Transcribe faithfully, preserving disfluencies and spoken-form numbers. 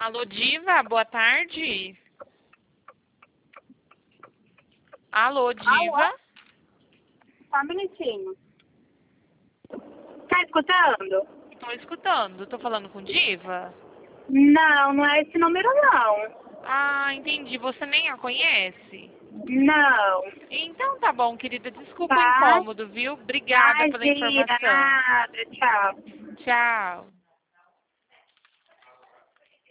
Alô, Diva, boa tarde. Alô, Diva. Alô? Só um minutinho. Tá escutando? Tô escutando. Tô falando com Diva? Não, não é esse número não. Ah, entendi. Você nem a conhece? Não. Então tá bom, querida. Desculpa o Tá? incômodo, viu? Obrigada pela Imagina, informação. nada, tchau. Tchau.